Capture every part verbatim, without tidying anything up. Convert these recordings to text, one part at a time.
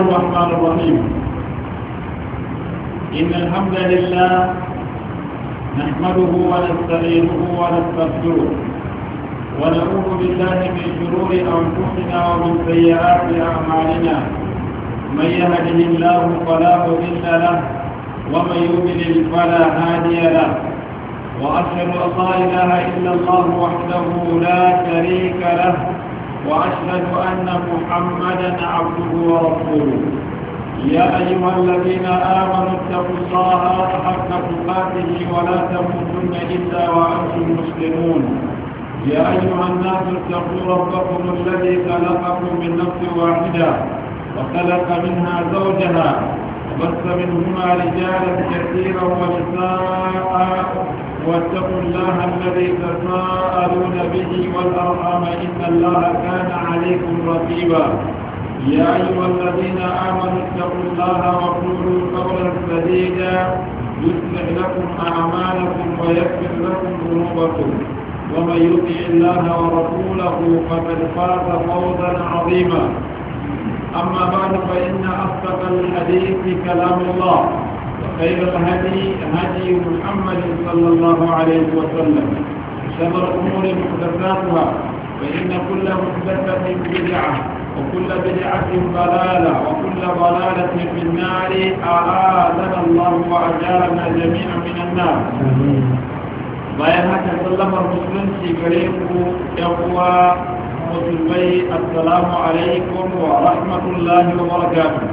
الرحمن الرحيم. إن الحمد لله نحمده ونستعينه ونستغفره ونعوذ بالله من شرور أنفسنا ومن سيئات أعمالنا. من يهده الله فلا مضل له ومن يضلل فلا هادي له، وأشهد أن لا إله إلا الله وحده لا شريك له، وأشهد أن محمدا عبده ورسوله. يا أيها الذين آمنوا اتقوا الله حق تقاته ولا تموتن إلا وأنتم مسلمون. يا أيها الناس اتقوا ربكم الذي خلقكم من نفس واحدة وخلق منها زوجها وبث منهما رجالا كثيرا ونساء، واتقوا الله الذي تساءلون به والأرحام إن الله كان عليكم رقيبا. يا أيها الذين آمنوا اتقوا الله وقولوا قولا سديدا يصلح لكم أعمالكم ويغفر لكم ذنوبكم، ومن يطع الله ورسوله فقد فاز فوزا عظيما. أما بعد، فإن أصدق الحديث كلام الله، وخير الهدي هدي محمد صلى الله عليه وسلم، شر الأمور محدثاتها، فإن كل محدثة بدعة وكل بدعة ضلالة وكل ضلالة في النار. أعاذنا الله وأجارنا جميعا من النار. bayan haka sallamar musulunci gare ku yan uwa musulmai, assalamu alaikum wa rahmatullahi wa barakatuh.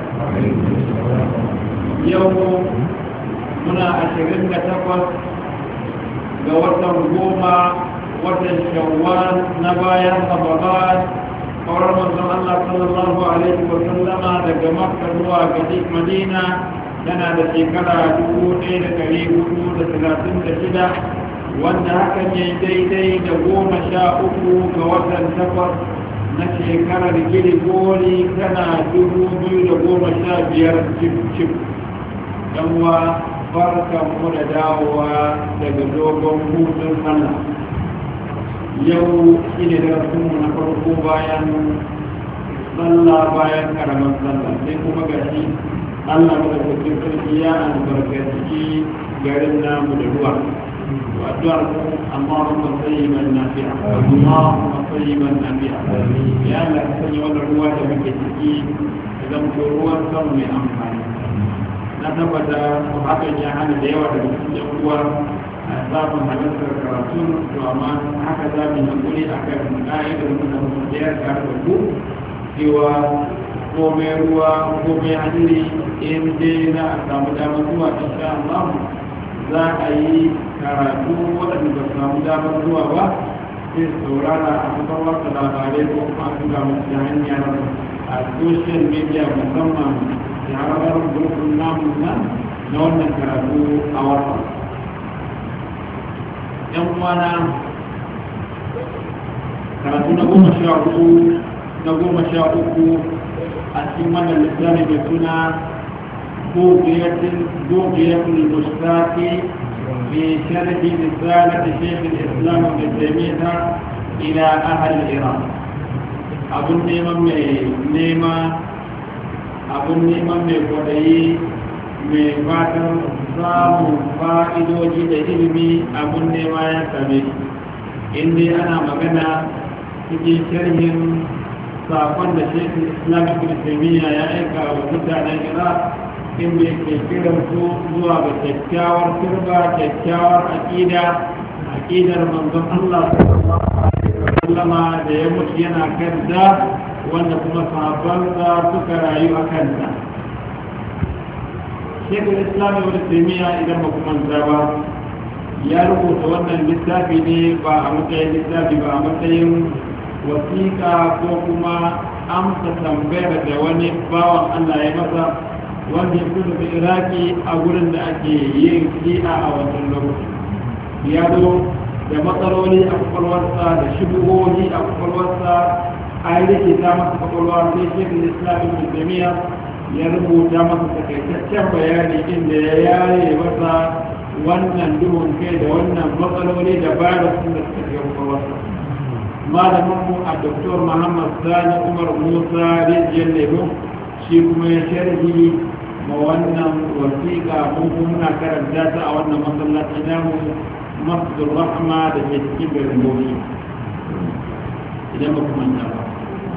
Yau muna ashirin da takwas ga watan goma, watan shawwal na bayan Ramadan. Kawar manzon Allah sallallahu alaihi wa sallama daga Makka zuwa ga Madina tana da shekara dubu ɗaya da ɗari hudu da talatin da shida, wanda hakan ya daidai da goma sha uku ga watan takwas na shekarar girgori tana dubu biyu da goma sha biyar cif-cif. yanwa barkan mu da dawowa daga dogon hutun sallah. yau shi ne darasinmu na farko bayan sallah, bayan karamar sallah, sai kuma gashi Allah da kusurin sarki ya albarkaci garin namu da ruwa. وأدعو اللهم طيبا نافعا، اللهم طيبا نافعا. يا الله سني ولا رواه بكتي إذا مكروه سمي أماني. نتبدا وهذا جهان ديوة بكتي هو أسباب هذا الكراتون، وما هكذا من كل أكثر من قائد من المسجد كارثو سوى komai ruwa komai hadiri in dai na samu damar zuwa insha Allah za a yi karatu waɗanda ba samu damar zuwa ba sai saurara a kasar wasu labarai ko kuma a tuga musu da hanyar a social media, musamman shahararren gurfin namun nan na wannan karatu a wata. yan uwana, karatu na goma sha uku na goma sha uku a cikin wannan littafi mai suna بوقية المشتاق في شرح رسالة شيخ الإسلام ابن تيمية إلى أهل العراق. أبن نيمان نيما أبن نيمان مقدعي مفاتر صام فائدوجي لإلمي أبن نيما يسمي. إني أنا مغنى في شرح saƙon da shekul islam ibn taymiya ya aika wa mutanen iraq, inda yake kiran su zuwa ga kyakkyawar turba, kyakkyawar aƙida, aƙidar manzon Allah sallallahu alaihi wa sallama da ya mutu yana kanta, wanda kuma sahabbansa suka rayu a kanta. shekul islam ibn taymiya, idan ba kuma ba, ya rubuta wannan littafi ne ba a matsayin littafi ba, a matsayin wasiƙa ko kuma amsa tambayar da wani bawan Allah ya masa, wanda ya fito da iraki a gurin da ake yin shi'a a wancan lokaci. ya zo da matsaloli a kwakwalwarsa da shubuhohi a kwakwalwarsa, a yi rike ta masa kwakwalwa, sai shekul islam ibn taymiya ya rubuta masa takaitaccen bayani inda ya yaye masa wannan duhun kai da wannan matsaloli da bayan da suka shiga kwakwalwarsa. malaminmu a doktor Muhammad Sani Umar Musa rijiyar lemo shi kuma ya sharhi ma wannan wasiƙa ko kuma muna karanta ta a wannan masallaci namu masjidul rahma da ke cikin garin Bauchi idan ba kuma manta ba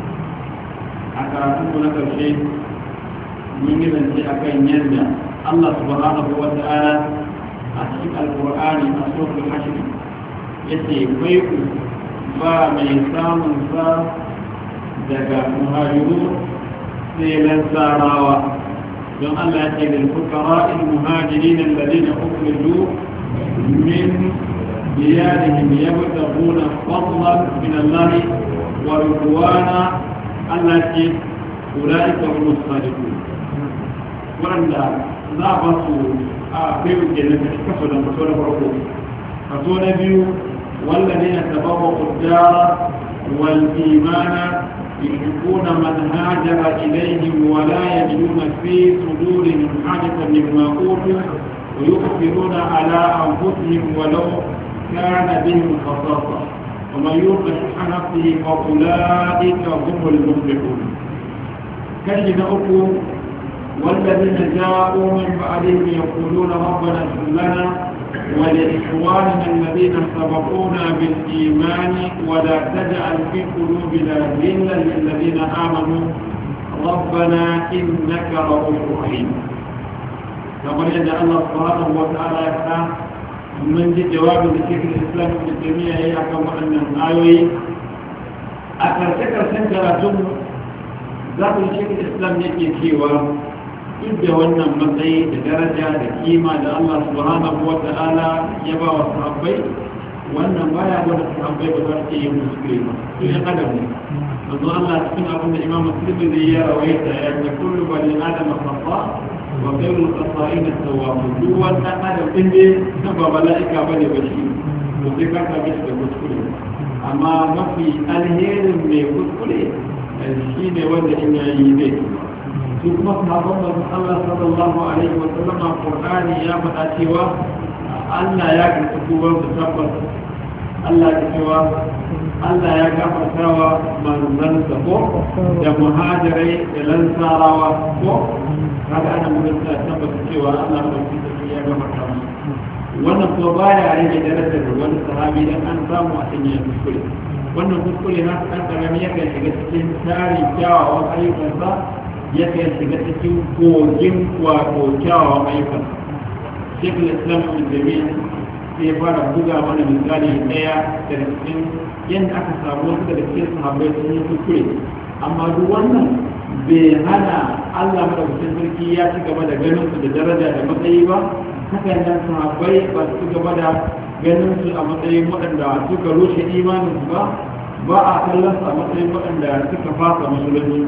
a karatun na karshe mun yi zance akan yadda Allah subhanahu wa ta'ala a cikin alqur'ani a suratul hashr yace bai ku ba mai samun sa daga muhajirun sai lansarawa don Allah ya ce lil fuqara al muhajirin alladhina ukhriju min diyarihim yabtaguna fadlan min Allah wa ridwana Allah ce ulaika hum as-sadiqun wanda za ba su a kai ke da kaso da kaso na farko kaso na biyu والذين تبوأوا الدار والإيمان يحبون من هاجر إليهم ولا يجدون في صدورهم حاجة مما أوتوا ويؤثرون على أنفسهم ولو كان بهم خصاصة ومن يوق شح نفسه فأولئك هم المفلحون كشف أكو والذين جاءوا من بعدهم يقولون ربنا اغفر لنا ولإخواننا الذين سبقونا بالإيمان ولا تجعل في قلوبنا غلا للذين آمنوا ربنا إنك رؤوف رحيم. كما يدعى الله سبحانه وتعالى يقول من جواب لشيخ الإسلام ابن تيمية هي كما أن الآيوي أكرتكر سنجرة ذات الشيخ الإسلام يكي كيوا inda wannan matsayi da daraja da kima da Allah subhanahu wa ta'ala ya ba wa sahabbai wannan baya gwada sahabbai ba za su yi muskure ba su yi adam ne manzo Allah cikin abin da Imam Muslim zai ya rawaita ya ce kullu bani adam khata wa khairul khata'in at-tawwab duk wannan adam din ne ba mala'ika bane ba shi to sai ka ka shi da kuskure amma mafi alherin mai kuskure shi ne wanda in yayi zai su kuma sahabban manzon Allah sallallahu alaihi wa sallam Qur'ani ya faɗa cewa Allah ya karɓi tubar su tabbas Allah ya cewa Allah ya gafartawa manzon sa ko da muhajirai da lansarawa ko kaga ana mutunta tabbata cewa Allah ya gafarta musu wannan ko baya rage darajar da wani sahabi dan an samu a cikin kuskure wannan kuskure na kan karami yakan shiga cikin tarin kyawawan ayyukansa yakan shiga cikin kogin wato kyawawan ayyukan shekul islam ibn jami'in sai ya fara buga mana misali daya daga cikin yadda aka samu wasu daga cikin sahabbai sun yi kuskure amma duk wannan bai hana Allah madaukakin sarki ya ci gaba da ganin su da daraja da matsayi ba haka nan sahabbai ba su gaba da ganin su a matsayin waɗanda suka rushe imanin su ba ba a kallon su a matsayin waɗanda suka fasa musulunci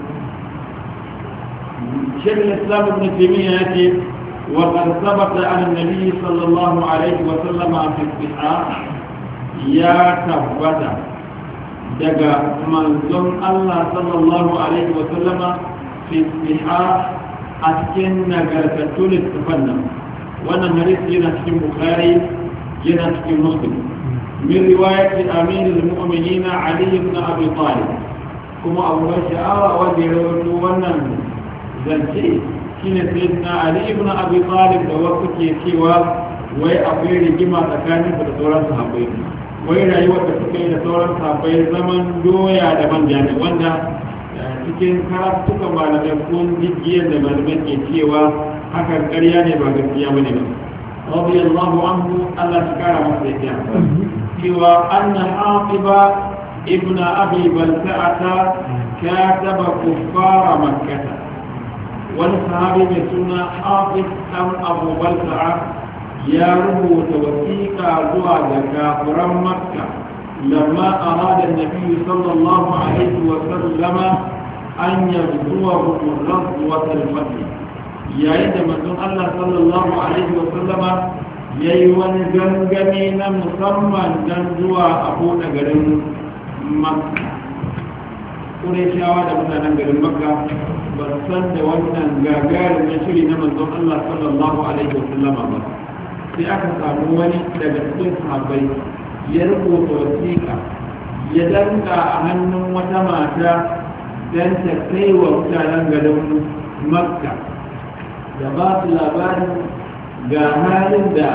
شيخ الإسلام ابن تيمية يأتي وقد ثبت عن النبي صلى الله عليه وسلم في الصحاح يا ثبت دقا منزل الله صلى الله عليه وسلم في الصحاح أسكن نقرة التفنم وانا مريض ينسك البخاري ينسك مسلم من رواية أمير المؤمنين علي بن أبي طالب كما أبو شعار وديروت ونن zance shi ne sai na Ali ibn Abi Talib da wasu ke cewa wai akwai rigima tsakanin da sauran sahabbai wai rayuwar da suka yi da sauran sahabbai zaman doya da manja ne wanda cikin karatukan malamai kun jijiyar da malamai ke cewa hakan ƙarya ne ba gaskiya bane ba radiyallahu anhu Allah shi kara masa yadda cewa anna Aqiba ibn Abi Balta'ata kataba kuffara Makkah wani sahabi mai suna Hafiz ɗan Abu Balta'a ya rubuta wasiƙa zuwa ga kafiran Makka lamma arada Nabi sallallahu alaihi wa sallama an yabduwa ghazwat al-fath yayin da manzon Allah sallallahu alaihi wa sallama yayi wani gangami na musamman dan zuwa a buɗe garin Makka Qurayshawa da mutanen garin Makka ba san da wannan gagarin na shiri na manzon Allah sallallahu alaihi wa sallama ba sai aka samu wani daga cikin sahabbai ya rubuta wasiƙa ya danka a hannun wata mata don ta kai wa mutanen garin makka da ba su labarin ga halin da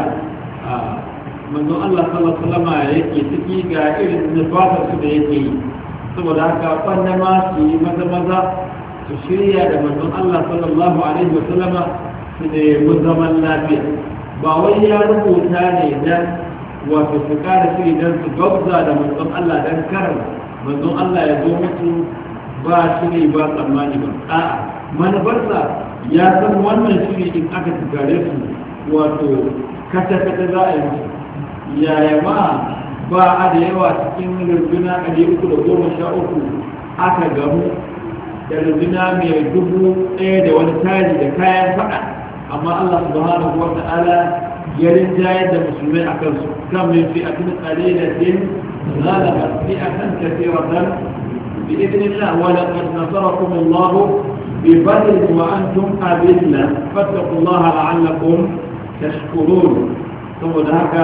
manzon Allah sallallahu alaihi wasallam yake ciki ga irin nufatar su da yake yi saboda haka wanda ma su yi maza maza su shirya da manzon Allah sallallahu alaihi wasallam su nemi zaman lafiya ba wai ya rubuta ne dan wato su kara shiri dan su gabza da manzon Allah dan karar manzon Allah ya zo musu ba shiri ba tsammani ba a'a manufarsa ya san wannan shiri in aka tugare su wato kata-kata za a yi musu yaya ma ba a da yawa cikin runduna ɗari uku da goma sha uku aka gamu da runduna mai dubu ɗaya da wani tari da kayan faɗa amma Allah subhanahu wa ta'ala ya rinjaye da musulmai a kansu kan min fi a cikin ƙalilatin zalaba fi a kan kafiratan bi idnillah wa laqad nasarakum Allah bi badr wa antum adilla fattaqullaha la'allakum tashkurun saboda haka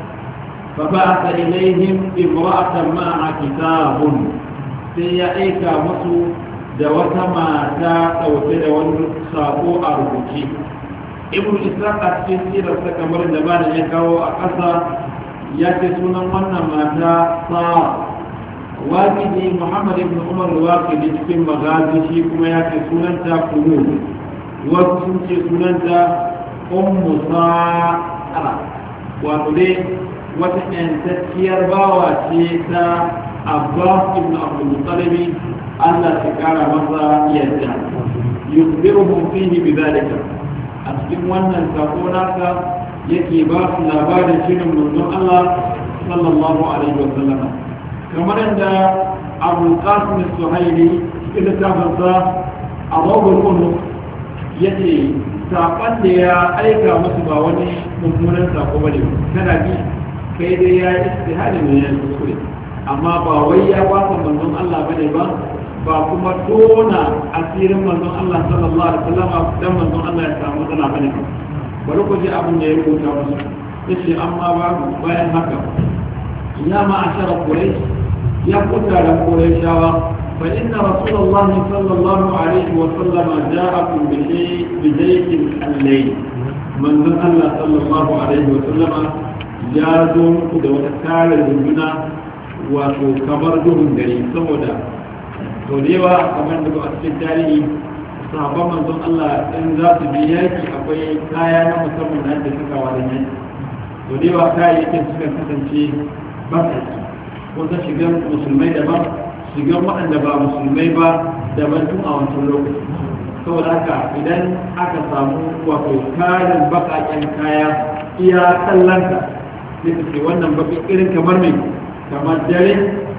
فبعث إليهم امرأة معها كتاب سيأيك مصر دوتما تا أو تدون ساقو أربوكي ابن إسحاق أتكين سيرة سكمر النبان يكاو أقصى يكسون من ماتا صار واجدي محمد بن عمر الواقدي في مغازي شيكما يكسون تا قلوب وكسون تا أم صار وقلت wata ‘yantacciyar bawa ce ta Abbas ibn Abdul Muttalib Allah ta kara masa yadda yukbiruhum fihi bidhalika a cikin wannan sako naka yake ba su labarin shirin manzon Allah sallallahu alaihi wa sallam kamar yadda Abu Qasim Suhaili cikin littafinsa Abawul Unuf yace sakon da ya aika musu ba wani mummunan sako bane kana bi kai dai ya yi istihadi ne ya kuskure amma ba wai ya wasa manzon Allah bane ba ba kuma tona asirin manzon Allah sallallahu alaihi wasallam dan manzon Allah ya samu matsala bane bari ku ji abin da ya rubuta musu yace amma ba bayan haka ya ma ashara quraish ya kunta da qurayshawa fa inna rasulullah sallallahu alaihi wasallam ja'akum bi shay bi zaytin al-layl manzon Allah sallallahu alaihi wasallam ya zo muku da wata kare runduna wato kamar duhun gari saboda to da yawa kamar da a cikin tarihi sahabban manzon Allah in za su bi yaki akwai kaya na musamman da ake sakawa da yaki to da yawa kayayyakin suka kasance ba ko ta shigan musulmai daban shigan waɗanda ba musulmai ba daban tun a wancan lokaci saboda haka idan aka samu wato karin baƙaƙen kaya iya kallonka sai ce wannan baki irin kamar mai kamar dare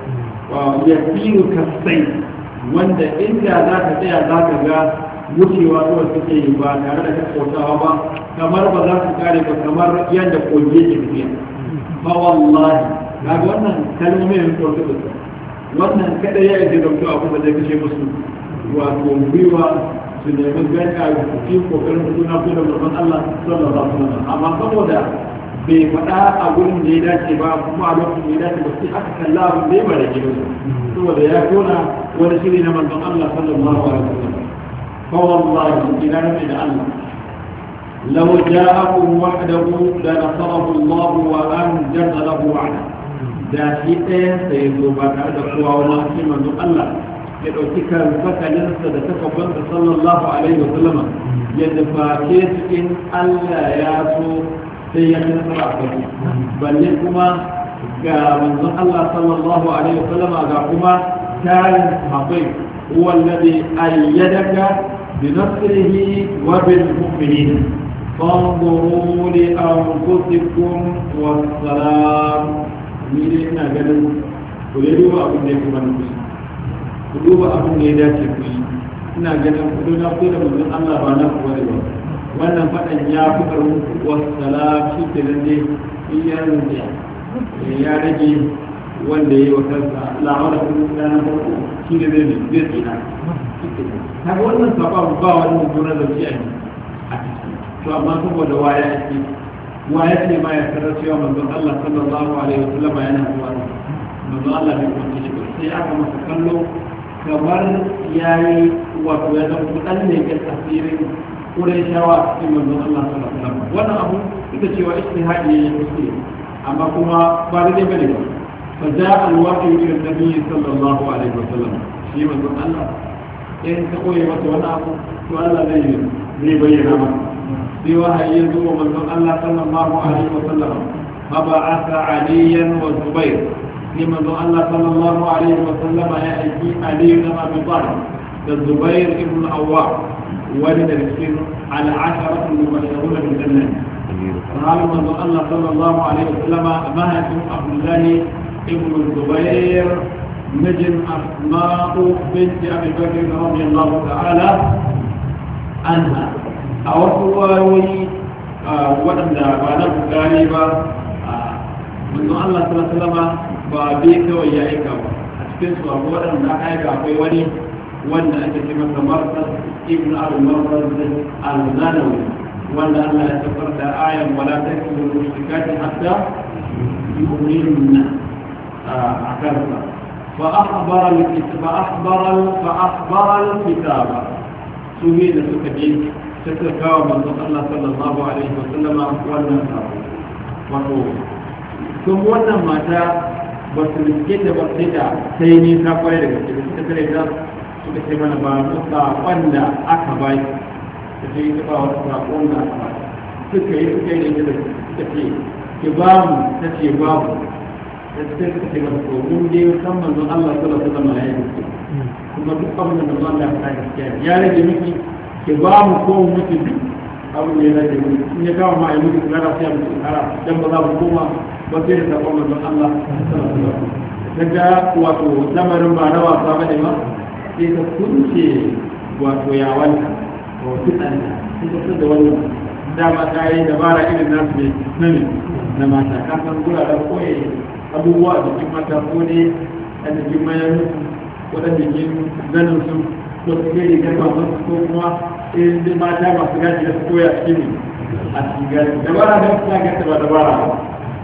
ya fiye kasai wanda inda za ka tsaya za ka ga wucewa zuwa suke yi ba tare da kakkautawa ba kamar ba za su kare ba kamar yadda kogi ke tafiya ba wallahi ga wannan kalmomi yin kwarto da su wannan kada ya yi dauki abu da zai kashe musu wato gwiwa su nemi gani a cikin kokarin suna ko da mamman Allah sallallahu alaihi wasallam amma saboda bai faɗa a gurin da ya dace ba kuma a lokacin da ya dace ba sai aka kalla abin da ya ba da gidan saboda ya tona wani shiri na manzon Allah sallallahu alaihi wasallam fa wallahi ila nabi da Allah law ja'akum wahdahu la nasarahu Allah wa anjaza lahu wa'ada da shi ɗayan sa ya zo ba tare da kowa wani cikin manzon Allah ya ɗauki karfakalinsa da takabbansa sallallahu alaihi wasallama yadda face cikin Allah ya so sai ya nasara a kai balle kuma ga manzon Allah sallallahu alaihi wasallama ga kuma tarin sahabbai huwa alladhi ayyadaka bi nasrihi wa bil mu'minin fanzuru li anfusikum wassalam ni dai ina ganin ku dai duba abin da ya kuma nufi ku duba abin da ya dace ku yi ina ganin ku na ku da manzon Allah ba na kuwa da ba wannan faɗan ya fi ƙarfin wasala shi ke nan dai iya rinjiya ya rage wanda ya yi wa kansa la'amara kuma ranar farko shi ne zai zai tsina ta wannan saɓa ba wani mummunan zauci a yi a ciki to amma saboda waya ake waya ce ma ya sanar cewa manzon Allah sallallahu alaihi wa sallama yana zuwa manzon Allah bai kwanci shi sai aka masa kallo kamar yayi wato ya zama kudan ne ke tasirin kuren shawa cikin manzon Allah sallallahu alaihi wasallam wannan abu ita cewa ijtihadi ne yake amma kuma ba da dai bane ba fa ja'a al-wahyu ila an-nabi sallallahu alaihi wasallam shi manzon Allah in ka koyi masa wani abu to Allah zai zai bayyana maka sai wahayi ya zo wa manzon Allah sallallahu alaihi wasallam فبعث عليا والزبير لمن الله صلى الله عليه وسلم يأتي علي بن أبي طالب الزبير بن الأواب ولد الكثير على عشرة المبشرون بالجنة قال من الله صلى الله عليه وسلم مهد عبد الله ابن الزبير نجم أسماء بنت أبي بكر رضي الله تعالى عنها أوصوا وأن وانا غالبا manzon Allah sallallahu alaihi wasallam ba bai kawai ya aika ba a cikin su abu wadanda aka aika akwai wani wanda ake ce masa Marsad ibn Abi Marsad al-Zanawi wanda Allah ya tafar da ayan wala takunu mushrikati hatta yu'minuna a kansa fa akhbara al-kitaba akhbara fa akhbara al-kitaba su ne da suka je suka kawo manzon Allah sallallahu alaihi wasallam wannan sabo wato sun wannan mata ba su riske da ba sai da sai ne ta kwaye daga cikin suka tare da suka ce mana ba su saƙon da aka bai da sai ta ba wasu saƙon da aka bai suka yi suka yi da ita da suka ce ki ba mu ta ce ba mu da suka suka ce masa ko mun dai san manzon Allah sallallahu alaihi wasallam ya yi kuma duk abin da manzon Allah ya faɗa gaskiya ya rage miki ki ba mu ko mu miki duk abin da ya rage miki in ya kawo ma a yi miki kara sai a miki kara dan ba za mu koma ba sai da sabon manzon Allah daga wato lamarin ba na wasa ba ne ma sai ta kunce wato yawanta ko fitanta sai ta fita da wannan dama ta yi dabara irin nasu ne na ne na mata ka san guraren koye abubuwa a jikin mata ko ne a jikin mayan ko da jikin zanin su ko su ke rigar masu ko kuma irin mata masu gaji da su koya cikin a cikin gaji dabara da su gata ba dabara ba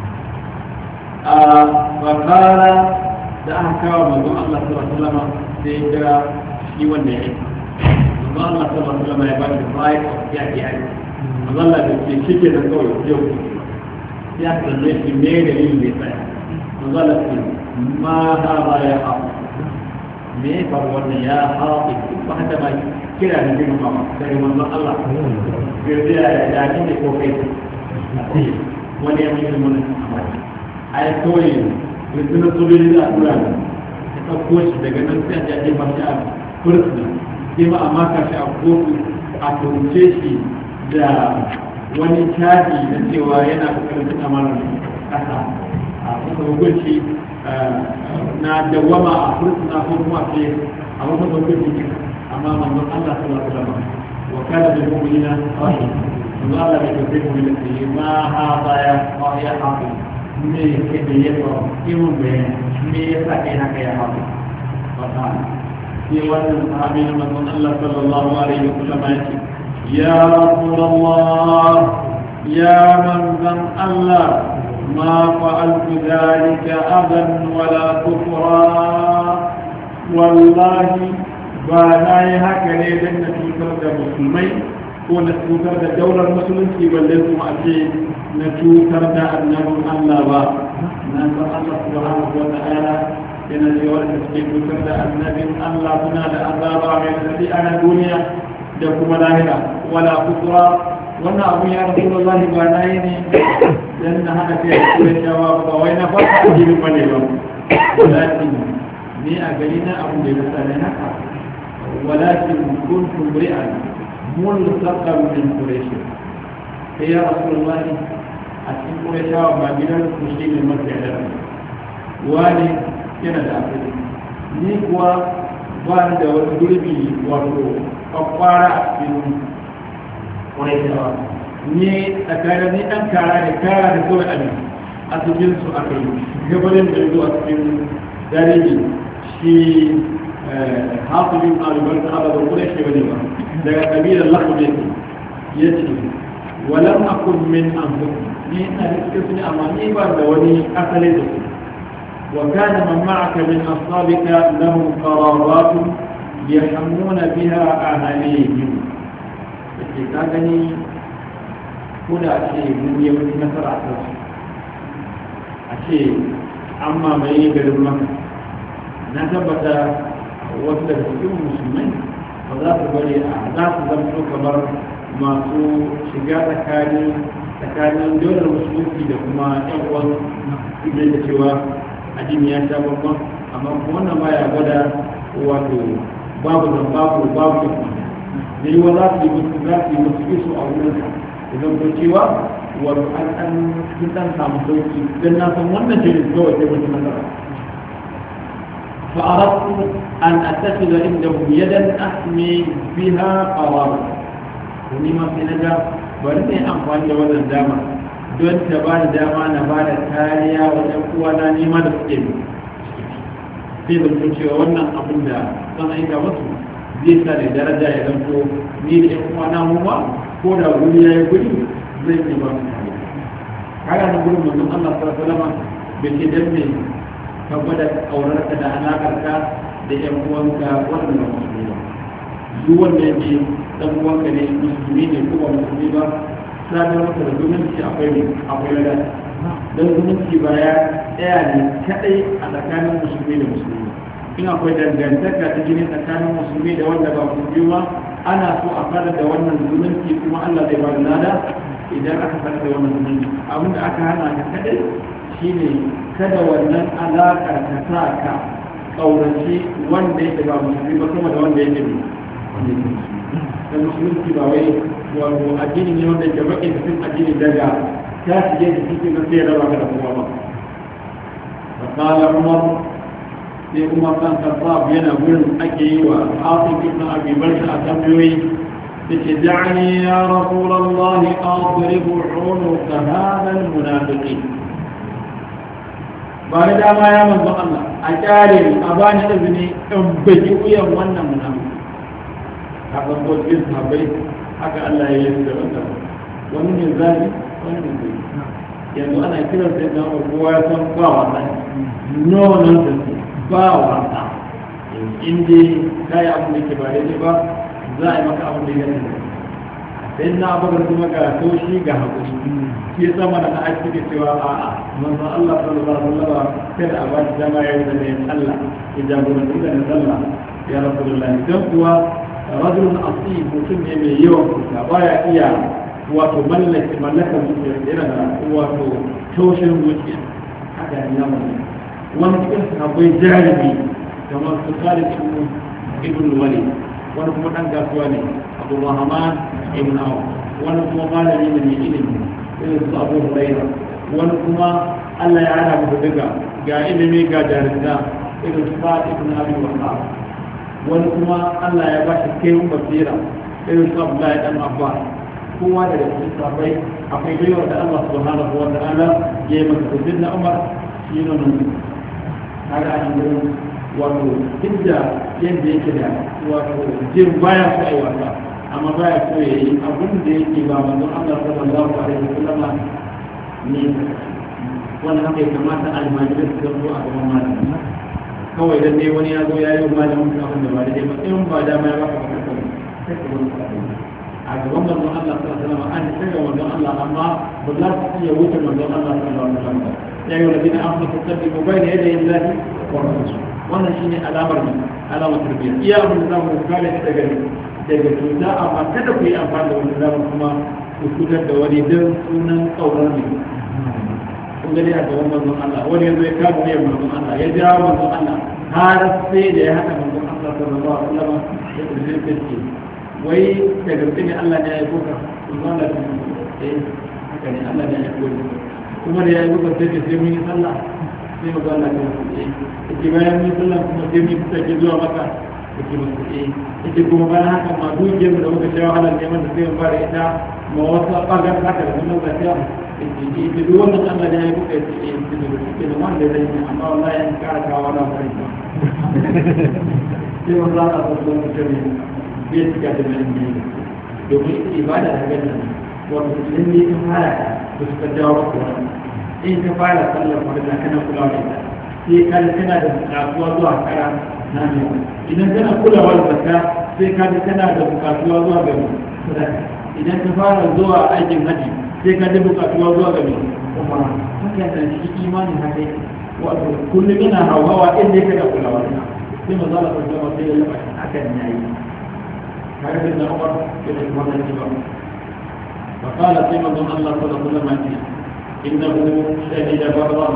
فقال da aka kawo manzon Allah sallallahu alaihi wasallam sai ya kira shi wanda ya yi manzon Allah sallallahu alaihi wasallam ya ba shi right ya ki ai manzon Allah da ke shike da kawai yau ya kalle shi ne da yin bai tsaya manzon Allah ce ma ha ba ya hafu me fa wannan ya hafu ba hada ba kira da bin mama sai manzon Allah ya ya ya ne ko kai wani ya mai mun a yi kawai rundunar sojoji da a tura da ta ɗauko shi daga nan sai a jaje ba shi a fursuna sai ma a maka shi a kotu a turce shi da wani caji na cewa yana kokarin tuna mara ƙasa a kusa hukunci na dawama a fursuna ko kuma ce a wata hukunci amma manzon Allah sallallahu alaihi wasallam wa kana bil mu'minina rahim manzon Allah bai tafi mu'minina ma ha baya ma ya hafi me ke da yawa kiwon bayan me ya sa kai haka ya haɗu fata sai wannan sahabi na manzon Allah sallallahu alaihi wa sallam ya ce ya rasulullah ya manzon Allah ma fa'altu dhalika adan wala kufra wallahi ba na yi haka ne dan na cutar da musulmai ko na cutar da daular musulunci balle kuma a ce na cutar da annabin Allah ba na san Allah subhanahu wa ta'ala yana cewa da suke cutar da annabin Allah suna da azaba mai tsadi a nan duniya da kuma lahira wala kusura wannan abun ya rasu wallahi ba na yi ne dan na hana kai da kuma shawa ba wai na farka a jirin bane ba walakin ni a gari na abun da ya sa ne haka walakin kuntum ri'an ملتقى من قريش يا رسول الله أتي قريش وبابنا المسلمين المرجع واني كان دافع نيكوا وان دا ودربي وارو أقارا من قريش ni tsakanin ni ɗan kara ne kara da kawai abin a cikin su aka yi gabanin da yanzu a cikin dalili shi hafizin alibar da haɗa da kuma shi wani ba daga kabilar lakwai yake ya ce walam akun min an ni ina da cikin su ne amma ni ba da wani asali da su وكان من معك من أصحابك لهم قرابات يحمون بها أهاليهم اتكاغني كودا أشي من يوم نصر أحساس أشي أما ما يقدر مكة نثبت وصل الحكومة المسلمين فذات بني أحداث زمتو كبر ما سو شجاع تكاني تكاني دولة المسلمين لكما يقوى إبن سوى addini ya sha babban amma kuma wannan baya gwada wato babu da babu babu da yi wa za su yi musu za su yi musu iso a wurin idan ko cewa wato an an sun dan samu sauki dan na san wannan jirin kawai sai mutum nasara fa aradtu an attakhidha indahu yadan ahmi biha qarar ni ma sai naga bari ne amfani da wannan dama don ta ba da dama na ba da kariya wajen uwana nema da suke ne sai zanto cewa wannan abin da zan aika masu zai sa da daraja ya zanto ni da yan uwana mu ma ko da guri ya yi guri zai ne ba su kariya kaga na gurin manzon Allah sallallahu alaihi wasallam bai ce dan me ka gwada aurarka da alakarka da yan uwanka wannan ba musulmi ba duk wanda ya ce dan uwanka ne musulmi ne ko ba musulmi ba sadar masa da zumunci akwai ne akwai lada don zumunci ba ya tsaya ne kadai a tsakanin musulmi da musulmi in akwai dangantaka ta jini tsakanin musulmi da wanda ba musulmi ba ana so a fara da wannan zumunci kuma Allah zai ba da lada idan aka fara da wannan zumunci abin da aka hana ka kadai shine kada wannan alaƙar ta sa ka ƙaurace wanda yake ba musulmi ba kuma da wanda yake wanda yake musulmi da musulunci ba wai wato addini ne wanda ke bakin cikin addini daga ta shige da cikin na sai raba ka da kowa ba fakala umar sai umar kan khattab yana gurin ake yi wa hafiz ibn abi bakr a tambayoyi yace da'ani ya rasulullah adribu unuka hadha almunafiqin ba da dama ya manzo Allah a kyale a bani izini in baki uyan wannan munafiki haka ko cikin sahabbai haka Allah ya yi da wannan wani ne zafi wani ne zai yanzu ana kiran sai da kowa ya san ba wasa no nonsense ba wasa in dai kai abin da ke ba daidai ba za a yi maka abin da ya dace sai na abubuwar kuma ga toshi ga haƙuri shi ya sama da na aiki da cewa a'a manzo Allah sallallahu alaihi wasallam sai da abadi dama ya yi da ne Allah ya jagoranci da ne sallah ya rasulullahi dan kuwa rajulun asib mutum ne mai yawan kuka baya iya wato mallaka mallakar zuciya yana da wato taushin zuciya haka ne na wani wani cikin sahabbai jarumi kamar su kare ibn ibn walid wani kuma dan kasuwa ne abu rahman ibn awf wani kuma malami ne mai ilimi irin su abu huraira wani kuma Allah ya hada mu daga ga ilimi ga jarinta irin su sa'ad ibn abi waqqas wani kuma Allah ya ba shi kai basira irin su Abdullahi dan Abbas kowa daga cikin sahabbai akwai baiwa da Allah subhanahu wa ta'ala ya yi masa kudin na Umar shi ne nan kaga a cikin wato hijja yadda yake da wato jin baya so ai wasa amma baya so ya yi abin da yake ba manzon Allah sallallahu alaihi wasallam ne wannan haka ya kamata almajirai su zo a gaban malami kawai dan dai wani ya zo ya yi malamin abin da ba da ba in ba da mai baka baka sai ka wani a gaban manzon Allah sallallahu alaihi wasallam an sai ga manzon Allah amma ba za su iya wuce manzon Allah sallallahu alaihi wasallam ya yi wani an fata tattabi bayna yaday Allah wa rasul wannan shine alamar ne alamar tarbiyya iya abin da za mu kare shi daga daga cuta amma kada ku yi amfani da wani zaman kuma ku cutar da wani don sunan kaurar ne kun gani a gaban manzon Allah wani yanzu ya kama ne manzon Allah ya jawo manzon Allah har sai da ya haɗa manzon Allah sallallahu alaihi wasallam ya tsirce ce wai da gaske ne Allah ne ya yi koka manzon Allah eh haka ne Allah ne ya yi koka kuma da ya yi koka sai sai mun yi sallah sai manzon Allah ya ce yake bayan mun sallah kuma sai mun take zuwa maka yake musu eh yake kuma bayan haka ma dukiyar da muka sha wahalar neman da sai mun fara ita ma wasu ɓagar haka da mun lafiya ita duk wannan Allah da ya buƙa ya ce eh da suke da wanda zai yi amma wallahi ya ƙara kawo wani fari sai mun za a fasu wani kare bai cika da mai ne domin ibada da ganin wato idan ne ka fara da suka jawo maka wani in ka fara sallar farilla kana kula da ita sai ka ji kana da bukatuwa zuwa kara na ne idan kana kulawa da zakka sai ka ji kana da bukatuwa zuwa ga sadaka idan ka fara zuwa aikin haji sai ka ji bukatuwa zuwa ga kuma haka da shi imani haka wato kullum yana hawa inda yake da kulawa da sai maza Allah sallallahu alaihi wasallam sai ya haka ne yayi har da Umar ya ce wannan ne ba فقال سيما الله صلى الله عليه وسلم إنه شهد برا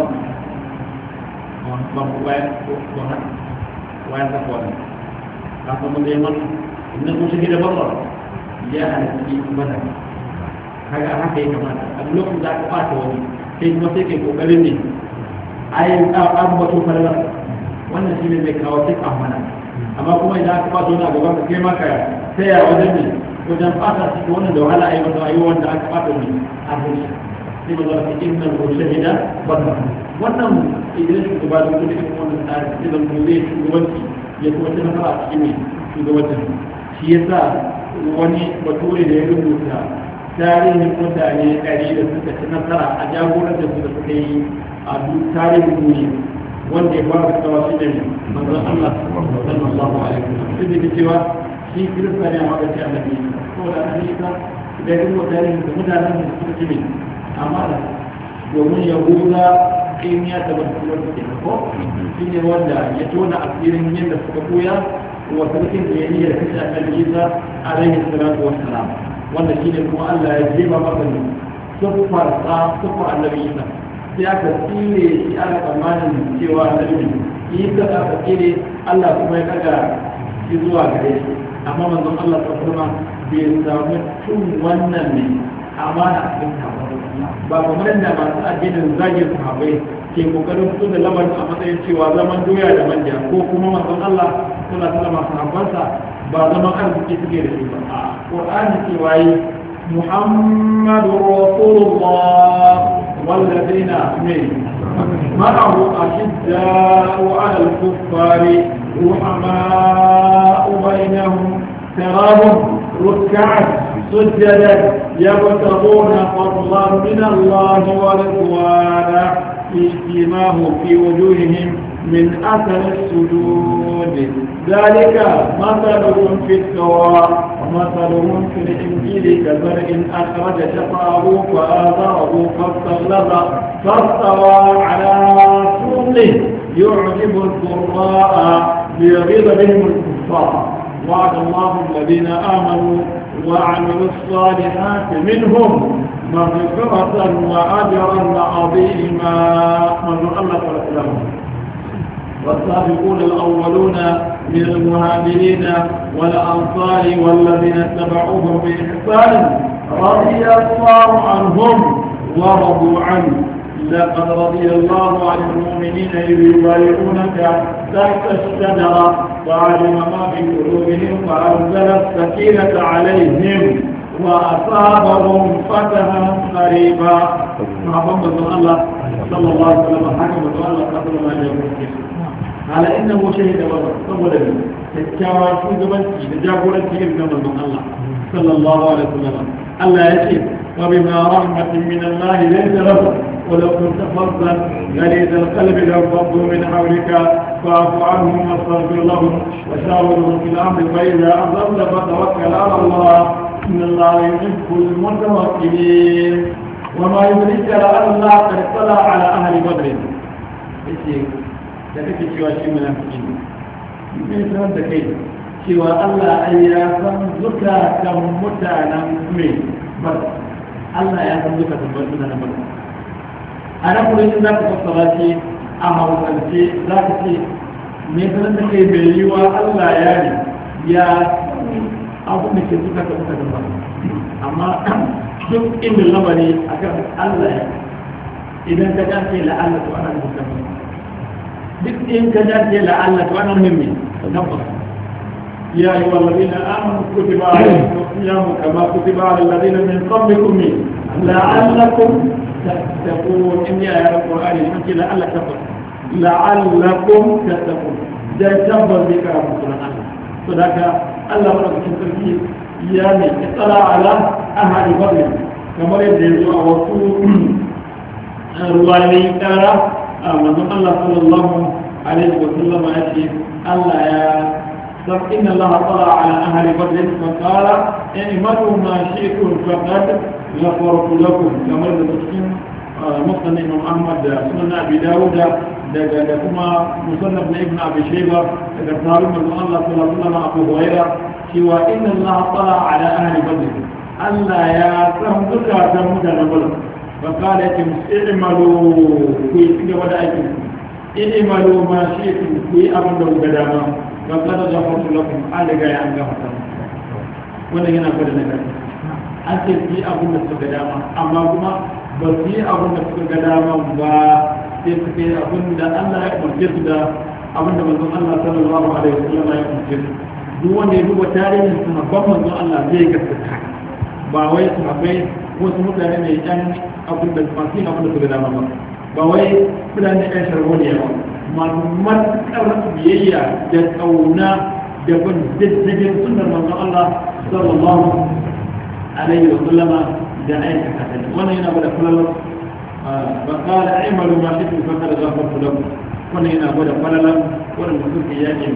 وين تقول هذا من اليمن إنه شهد برا يا هذه بدر هذا هذا كمان أقولك ذاك فاتوني كيف مسك وقلني أي أبغى أشوف هذا وأنا سيمي بكاوتك أمانة أما كم إذا فاتونا أقولك كم كيا سيا وزني wajen fata su wannan da wahala a yi wanda a yi wanda aka fata ne a hanyar sai ba za ka cikin nan ko shahida ba ta wannan idan shugaba da kuma cikin wannan tsari sai da mu zai shugabanci ya kuma ci nasara a cikin shugabancin shi ya sa wani bature da ya rubuta tarihin mutane ɗari da suka ci nasara a jagorancin su da suka yi a tarihin duniya wanda ya fara fitawa shi ne manzon Allah sallallahu alaihi wasallam sai da cewa shi kirista ne a magaci annabi ko da annabi ka da yin mutane da mutanen da suka ci ne amma da domin yahuda in ya tabbata da ke ko shi ne wanda ya tona asirin yadda suka koya wa sarkin da ya yi da kashe annabi Isa alaihi salatu wassalam wanda shi ne kuma Allah ya jeba masa ne sufar sa sufar annabi Isa sai aka tsire shi aka tsammanin cewa annabi Isa aka tsire Allah kuma ya kaga shi zuwa gare shi amma manzon Allah ta kuma bai samu cin wannan ne amana a cikin sahabbai ba kamar yadda masu addinin zagin sahabbai ke kokarin fito da lamarin a matsayin cewa zaman doya da manja ko kuma manzon Allah suna sallama sahabbansa ba zaman arziki suke da shi ba a Qur'ani cewa yi Muhammadur Rasulullah wallazina min معه أشداء على الكفار رحماء بينهم تراهم ركعا سجدا يبتغون فضلا من الله ورضوانا في سيماهم في وجوههم من أثر السجود ذلك مثلهم في التوراة ومثلهم في الإنجيل كزرع أخرج شطاه فآذره فاستغلظ فاستوى على سوقه يعجب الضراء ليغيظ بهم الكفار وعد الله الذين آمنوا وعملوا الصالحات منهم مغفرة وأجرا عظيما من الله تعالى والسابقون الأولون من المهاجرين والأنصار والذين اتبعوهم بإحسان رضي الله عنهم ورضوا عنه لقد رضي الله عن المؤمنين إذ يبايعونك تحت الشجرة فعلم ما في قلوبهم فأنزل السكينة عليهم وأصابهم فتحا قريبا محمد الله صلى الله عليه وسلم حكم الله قدر ما يقول على إنه شهد بدر صبر به الكوى شوزبنتي لجابولتي إبن من الله صلى الله عليه وسلم الله يشهد وبما رحمة من الله ليس له ولو كنت فظا غليظ القلب لانفضوا من حولك فاعف عنهم واستغفر لهم وشاورهم في الأمر فإذا عزمت فتوكل على الله إن الله يحب المتوكلين وما يدرك لأن الله قد اطلع على أهل بدر da kake cewa shi munafiki ne sai sanar da kai cewa Allah ai ya san zukatan mutanen mai bar Allah ya san zukatan mutanen bar a nan kuma in za ka fassara shi a hausance za ka ce me sanar da kai bai yi wa Allah ya ne ya abu da ke zukatan mutanen bar amma duk inda lamari akan Allah ya idan ka dace la'alla to ana zukatan duk in ka dace la'alla to ana muhimmi tabbas ya ayyuha alladhina amanu kutiba alaykum as-siyamu kama kutiba ala alladhina min qablikum la'allakum tattaqun in ya ayat alqur'ani in la'alla tabbas la'allakum tattaqun da tabbas dika rabbuna Allah to daga Allah madaukakin sarki ya ne tsara ala ahadi badr kamar yadda yazo a wasu ruwayoyi kara manzon Allah sallallahu alaihi wa sallam ya ce Allah ya san inna Allah tala ala ahli badr fa qala i'malu ma shi'tum faqad ghafartu lakum kamar da cikin musnad Imam Ahmad da sunan Abi Dawud daga da kuma musannaf na Ibn Abi Shayba daga sahabin manzon Allah sallallahu alaihi wa sallam Abu Hurairah cewa inna Allah tala ala ahli badr Allah ya san zukatan mutanen badr fa qala yakum i'malu ku yi gaba da aikin i'malu ma shi'tum ku yi abin da kuka dama fa qad ghafartu lakum an daga ya an gafarta wannan yana fara daga an ce ku yi abin da suka dama amma kuma ba su yi abin da suka ga dama ba sai su kai abin da Allah ya umarce su da abin da manzon Allah sallallahu alaihi wasallam ya umarce su duk wanda ya duba tarihin sahabban manzon Allah zai gaskata ba wai sahabbai wasu mutane ne yan abin da masu yin abin da suka dama ba ba wai mutane yan sharholiya ba masu matuƙar biyayya da ƙauna da bin diddigin sunnar manzon Allah sallallahu alaihi wasallama da aikata ta wannan yana gwada falalar ba kala aimalu ma shi tun fakar zafar fulaku wannan yana gwada falalar waɗanda suke yakin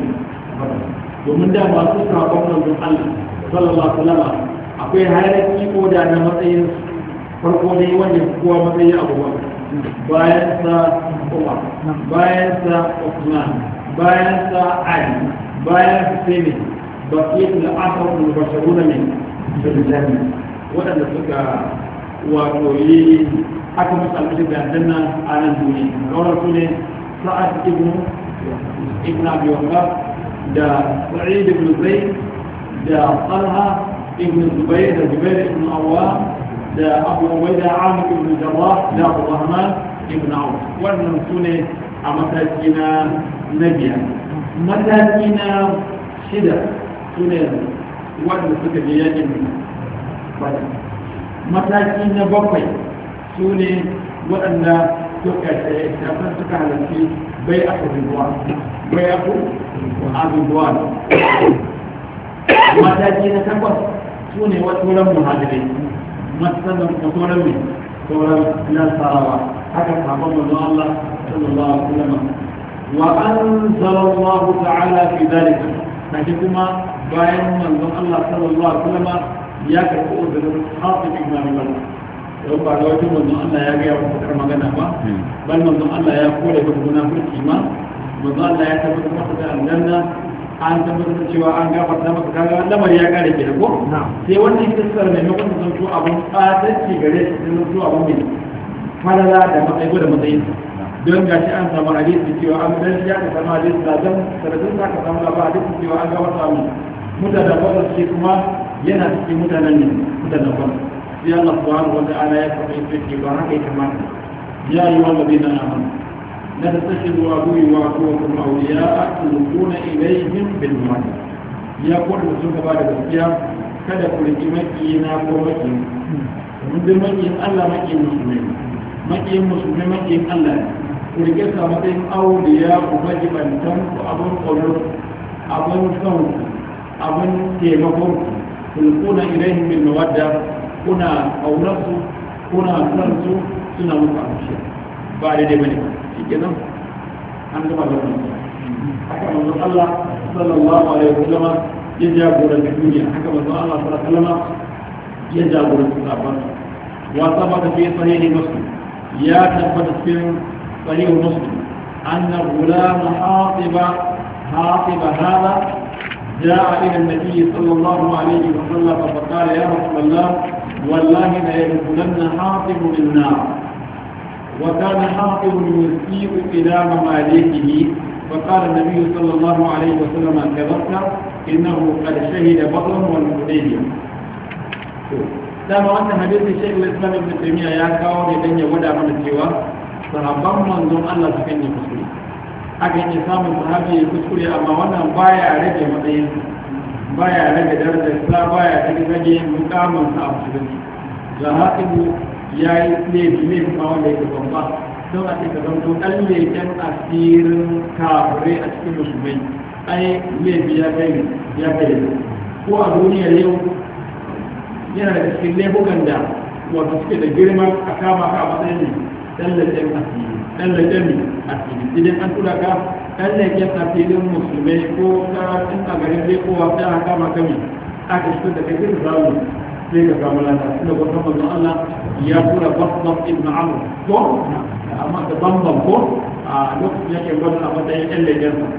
domin da masu sabon manzon Allah sallallahu alaihi wasallam akwai hayaki ko da na matsayin farko ne wanda kowa matsayi abubuwa bayan sa Umar bayan sa Uthman bayan sa Ali bayan sa Sani baqiyatul asr al-basharuna min bil jannah waɗanda suka wato yi aka musu alƙalin da aljanna a nan duniya kawai su ne sa'ad ibn ibn abi waqas da sa'id ibn zayd da talha ibn zubair da zubair ibn awwam da abu ubaida amir ibn jarrah da abu rahman ibn auf wannan su ne a mataki na na biyar mataki na shida su ne waɗanda suka je yakin mataki na bakwai su ne waɗanda suka shafin suka halarci bai a kuduwa bai a kuduwa mataki na takwas su ne sauran muhajirai matsalan sauran mai sauran nasarawa haka sabon manzon Allah sallallahu alaihi wasallam wa anzala Allah ta'ala fi dhalika kaje kuma bayan manzon Allah sallallahu alaihi wasallam ya karɓi uzurin hafi ibn abi bakr yau ba da wajen manzon Allah ya gaya wa fakar magana ba bal manzon Allah ya kore ba munafiki ma manzon Allah ya tabbatar masa da aljanna an tabbatar cewa an gafarta masa kaga lamar ya kare ke ko sai wannan kissar ne mai zan to abun tsadanci gare shi sai to abun mai falala da matsayi da matsayin don gashi an samu hadisi cewa an dan ya ka samu hadisi da dan sanadin da ka samu ba hadisi cewa an gafarta mu mutane ba su kuma yana cikin mutanen ne mutanen ba sai Allah subhanahu wa ta'ala ya faɗi cewa ba haka ya kamata ya yi wa ladina amanu la tashidu abuwi wa aqukum awliya'a tulquna ilayhim bil mawaddah ya ko da sun gaba da gaskiya kada ku riki maki na ko maki mun da maki Allah maki musulmi maki musulmi maki Allah ku rike sa matsayin awliya ku baji bantan ku abun qawlu abun son abun taimakon tulquna ilayhim bil mawaddah kuna aurarsu kuna sansu suna muku amshi ba daidai bane shi kenan an gama da wannan haka manzo Allah sallallahu alaihi wasallam ya jagoranci duniya haka manzo Allah sallallahu alaihi wasallam ya jagoranci sahabban wa sabata fi sahih muslim ya tabbata cikin sahih muslim anna ghulam hatiba hatiba hada جاء إلى النبي صلى الله عليه وسلم فقال يا رسول الله والله لا يدخلن حاطب النار وكان حاطب يسيء إلى مماليكه فقال النبي صلى الله عليه وسلم كذبت إنه قد شهد بدرا والحديبية dama wannan hadisi Sheikh Islam Ibn Taymiyyah ya kawo ne dan ya gwada mana cewa sahabban manzon Allah su kan yi kuskure akan yi samun sahabi ya kuskure amma wannan baya rage matsayin baya rage darajar sa baya rage rage mukamin sa a musulunci zahabu ya yi laifi laifin ma wanda yake babba don a cikin zanto ɗan leken asirin kafirai a cikin musulmai ai laifi ya kai ya kai ko a duniyar yau yana da cikin laifukan da wato suke da girman a kama ka a matsayin ɗan leken asiri ɗan leken a cikin idan an tura ka ɗan leken a filin musulmai ko ka tun a garin zai kowa sai aka kama kami aka shi da kai zai samu sai ka kama lada inda kwatan mazan Allah ya tura basbas ibn amur ko amma da bambam ko a lokacin yake gwada a matsayin ɗan lekensa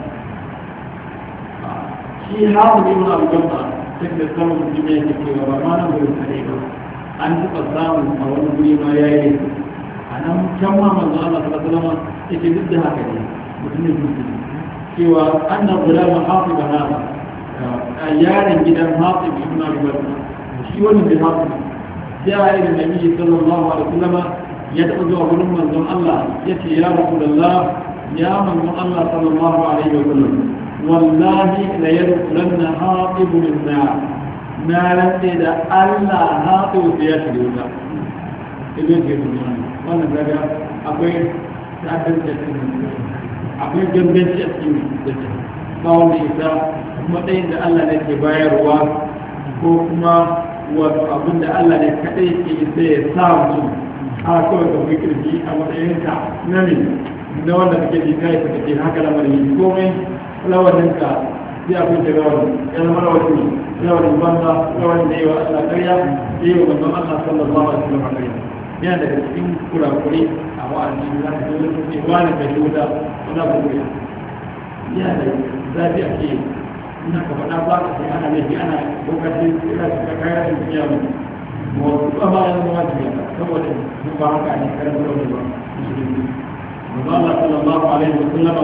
shi hamu ibn abu jama'a sai da samun mutum yake cewa ba ma nan gurin kare ba an taɓa samun a wani guri ma ya yi a nan can ma manzo Allah sallallahu alaihi wasallam yake duk da haka ne mutumin musulmi cewa annan gulama hafi ba haka a yaron gidan hafi ibn Abi Bakr shi wani da hafi ya yi da nabi sallallahu alaihi wasallam ya taɓa zuwa gurin manzon Allah yace ya rasulullah ya manzon Allah sallallahu alaihi wasallam wallahi la yadkhulanna haqib min nar na rantse da Allah haqib ya shiga wuta idan ke duniya wannan daga akwai ta'addar da akwai ganganci a cikin da ba wanda isa matsayin da Allah ne ke bayarwa ko kuma wato abin da Allah ne kadai ke sai ya sa mutum a kawai da kirji a matsayinka na ne na wanda kake ji kai ka ce haka lamarin komai lawaninka sai akwai da rawani ya zama rawani rawanin banza rawanin da yawa Allah ƙarya da yawa manzon Allah sallallahu alaihi wasallam ƙarya yana daga cikin kurakure a wa'azi za ka dole su ce wani ka shi wuta wani abu ne yana da zafi a ce ina ka faɗa ba ka sai ana laifi ana lokacin ina su ka kaya da duniya mu wasu ba ma yanzu ma jiya saboda sun ba haka ne karan rauni ba musulunci manzon Allah sallallahu alaihi wasallam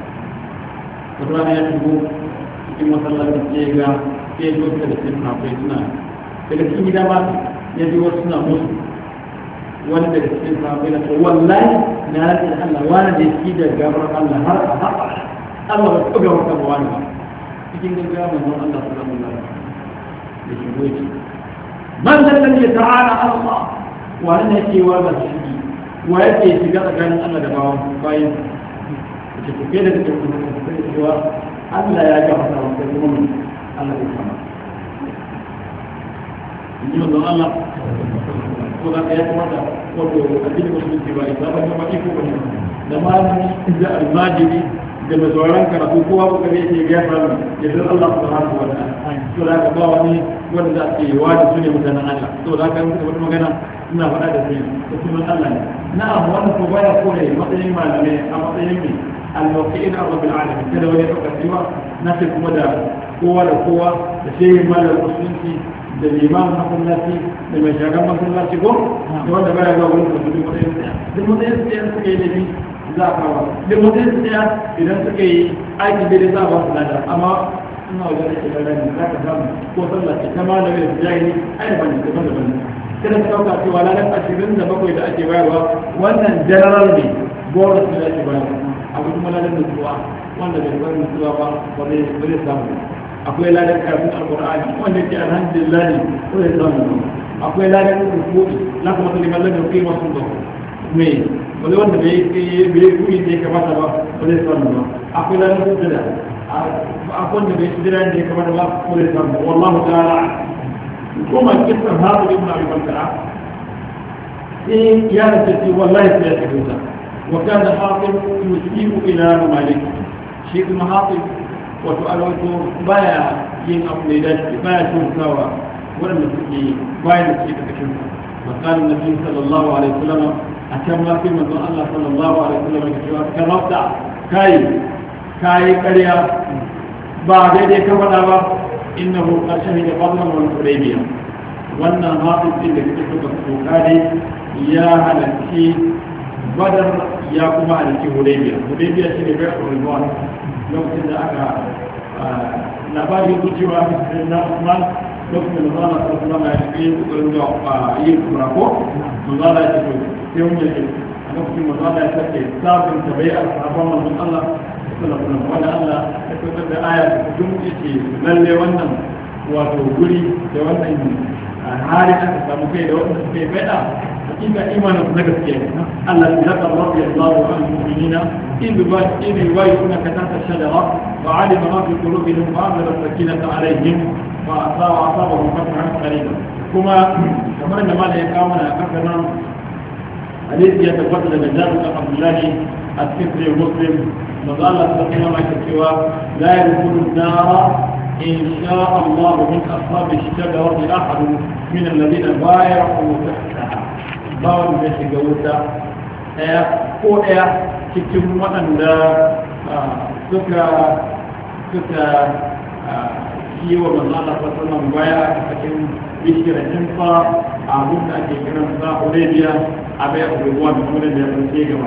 wata rana ya shigo cikin masallacin sai ga sai ya zo da cikin kafai suna daga cikin gida ma ya ji wasu suna musu wani daga cikin kafai na ce wallahi na rantsi da Allah wani da yake da gabar Allah har a haɓa Allah ba ta ga wata ba wani ba cikin gaggawa manzon Allah sallallahu alaihi wasallam da shigo ce man zallan ya ta'ala Allah wani ne yake wa ba shi wa yake shiga tsakanin Allah da bawan bayin ce ku fiye da kake kuma sai cewa Allah ya ga masa wata kuma Allah ya kama in yi don Allah ko za ka ya kamata wato addini musulunci ba isa ba ne ba iko ba ne da malami da almajiri da mai sauran karatu kowa ko kare yake ga samu ya san Allah subhanahu wa ta'ala to da ka ba wani wanda za ke yawa da su ne mutanen Allah to da ka yi wata magana ina faɗa da su da sunan Allah ne na'am wannan ko baya kore matsayin malamai a matsayin mai alwaƙi'in arzikin alamin kada wani ɗaukacewa na ce kuma da kowa da kowa da shehin malar musulunci da liman masallaci da mai shagan masallaci ko da wanda baya zuwa wurin da duk matsayin tsaya duk matsayin tsaya suka yi laifi za a kawo duk matsayin tsaya idan suka yi aikin daidai za a ba su lada amma suna wajen da ke lada ne za ka samu ko sallaci ta malami da jahili ai da bane daban daban kada ka ɗauka cewa ladan ashirin da bakwai da ake bayarwa wannan general ne bonus da ake bayarwa abu kuma ladan nutsuwa wanda bai bar nutsuwa ba ba zai samu akwai ladan kafin alqur'ani wanda ke alhamdulillah ne ko zai samu akwai ladan rukuni la kuma sai mallan da kai masu da me wanda wanda bai bai kuyi da kamata ba ba zai samu ba akwai ladan sujada akwai wanda bai sujada da kamata ba ko zai samu wallahu ta'ala kuma kisan hadu ibn abi bakr sai ya ce wallahi sai ya tabbata وكان حاطب يسيء إلى ممالكه شيخ محاطب وتؤلوته بايا ين أفليدات بايا شوكاوا ولم يسكي بايا نسكي تكشوكا وقال النبي صلى الله عليه وسلم أكما في مدن الله صلى الله عليه وسلم كرفت كاي كاي كريا بعد ذلك كفنا إنه قد شهد فضلا والحديبية وأن حاطب إن كتبت السوكاني يا هلكي badar ya kuma a cikin hudaybiya hudaybiya shi ne bai rizwan lokacin da aka labarin gujewa a cikin na usman lokacin da zana sa zama ya yi kokarin da yin kurako mazala ya ce sai mun yake a lokacin mazala ya sake sabon tabai a sahabban manzon Allah sallallahu alaihi wanda Allah ya fitar da aya da duk yake lalle wannan wato guri da wannan hari aka samu kai da wannan suke faɗa إذا إيمان نجسيا الذي ذكر رضي الله عن المؤمنين إذ إذ يواجهونك تحت الشجرة وعلم ما في قلوبهم وأنزل السكينة عليهم وأصابهم فتحا قريبا كما كما إن ما لا يقامنا أكثر حديث يتفضل لجابر بن عبد الله الكفري المسلم وقال صلى الله عليه وسلم لا يدخل النار إن شاء الله من أصحاب الشجرة أحد من الذين بايعوا تحتها باون بيش جوتا ko ɗaya cikin waɗanda suka suka yi wa manzana fasalan baya a cikin bishiyar jinfa a abin da ake kiran sa Arabia a bai abubuwa da kuma da ya farce gaba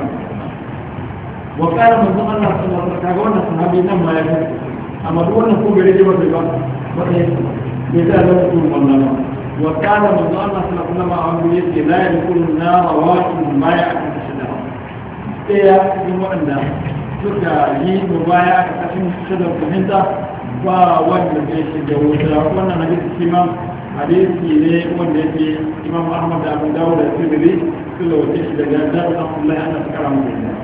wa ƙara manzan Allah sallallahu alaihi kaga wannan sahabi nan ma ya fi amma duk wannan ko gare ba sai ba ba sai ne da lokacin wannan ba wa ƙara manzan Allah sallallahu alaihi wasallam a wani yake la yadkhulu an-nar waqin ma ya'ti shadara ɗaya cikin waɗanda suka yi mubaya a ƙarƙashin shadar fahimta ba wanda zai shiga wuta wannan hadisi shi ma hadisi ne wanda yake imam ahmad da abu dawo da sirri suka wuce shi daga jami'in abdullahi ana su kara mutu da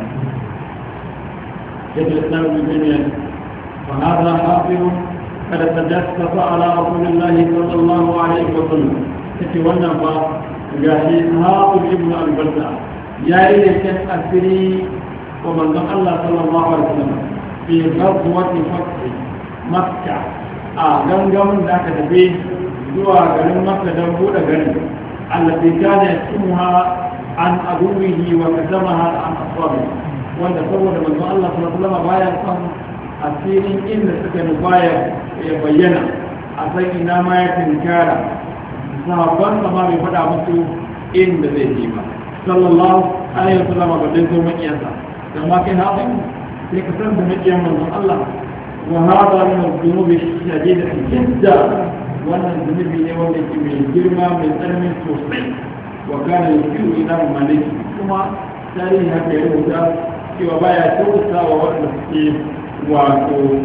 yadda islam bin jami'in fa hada hafiru kada tajassasa ala rasulillahi sallallahu alaihi wa sallam take wannan ba gashi hafiz ibn al-balda yayi da kan asiri wa manzon Allah sallallahu alaihi wa sallam fi ghazwati fath makka a gangamin da aka tafi zuwa garin makka don buɗe gari allafi kana yasmuha an aduwihi wa kasamaha an ashabi wanda saboda manzon Allah sallallahu alaihi wasallam baya son asirin inda suka nufaya ya bayyana a san ina ma ya tinkara sahabban ma bai faɗa musu inda zai je ba sallallahu alaihi wasallam ba dai zo makiyansa amma kai haɗin sai ka san da makiyan manzon Allah وهذا من الذنوب الشديدة جدا وأن الذنوب يوم من جرمى من ألم توصي وكان يشير إلى الملك ثم تاريخ هذا يهودا في وبايا توسى ووأن السكين وجار